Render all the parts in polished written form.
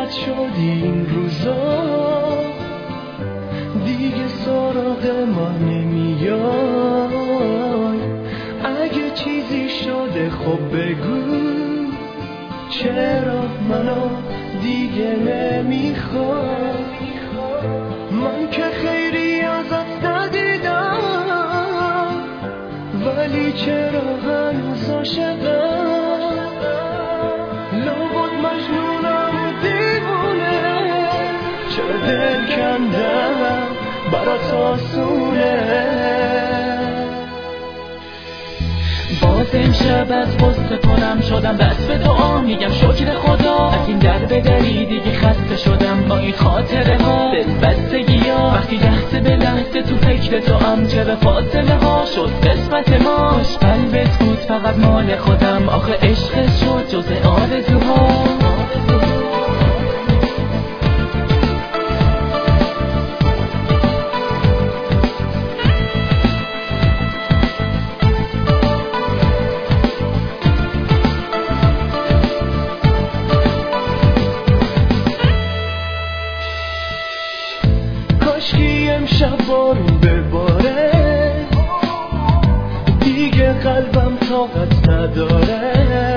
بد شد این روزا، دیگه سراغ ما نمیای. اگه چیزی شده خب بگو، چرا منو دیگه نمیخوای؟ من که خیری ازت ندیدم، ولی چرا هنوز عاشقم؟ لابد مجنونم و دیوونه، چرا دل کندم برات آسونه. باز امشب از غصه کنم شدم بس به دعا، میگم شکر خدا از این در بدری دیگه خسته شدم. با این خاطره ها دلبستگی ها، وقتی لحظه به لحظه تو فکر تو هم، چرا فاصله ها شد قسمت ما. خوش قلبت بود فقط مال خودم، آخه عشق شد جز آرزوها. کاشکی امشب بارون بباره، دیگه قلبم طاقت نداره.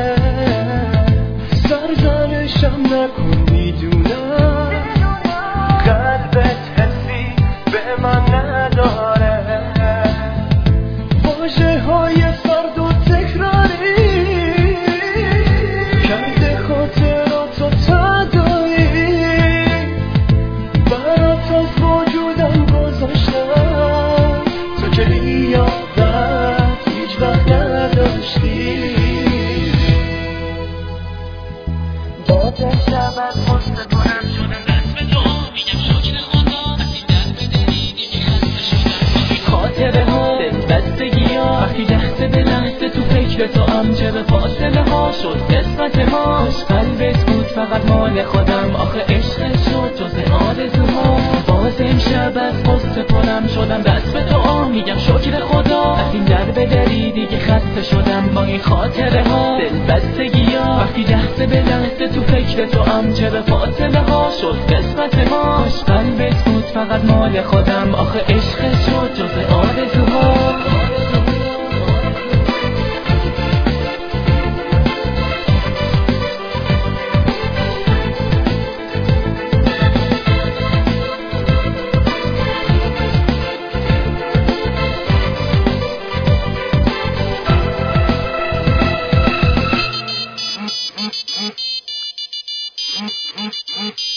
سرزنشم نکن، میدونم قلبت حسی به من نداره. واژه های سرد و تکراری کرده خاطراتو تدایی، برات از وجودم گذاشتم، تو که یادت هیچ وقت نداشتی. دادم شب از غصه کنم شدم دست به دعا، میگم شکر خدا از این در بدری دیگه خسته شدم. خاطره ها دلبستگی ها، وقتی لحظه به لحظه تو فکر تو هم، چرا فاصله ها شد قسمت ما. خوش قلبت بود فقط مال خودم، آخه عشق شد جز آرزوها. باز امشب از غصه کنم شدم دست به دعا، میگم شکر خدا از این در بدری دیگه خسته شدم. با این خاطره ها دلبستگی ها، وقتی لحظه به لحظه تو فکر تو هم، چرا فاصله ها شد قسمت ما. خوش قلبت بود فقط مال خودم، آخه عشق شد جز آرزوها. Mm-mm-mm.